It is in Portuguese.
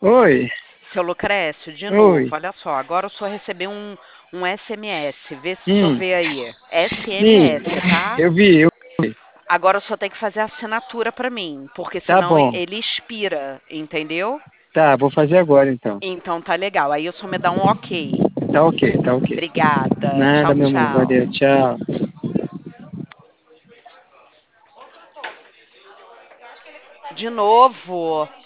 Oi, Seu Lucrécio, de oi. novo, olha só, agora o senhor recebeu um SMS, vê se o senhor Hum, vê aí. sim, SMS, tá? eu vi. Agora o senhor tem que fazer a assinatura para mim, porque Tá senão bom. ele expira, entendeu? Tá, vou fazer agora então. Então tá legal. Aí o senhor me dá um ok. Tá ok, tá ok. Obrigada. Nada, Tchau, meu amor. tchau. Valeu, tchau. De novo.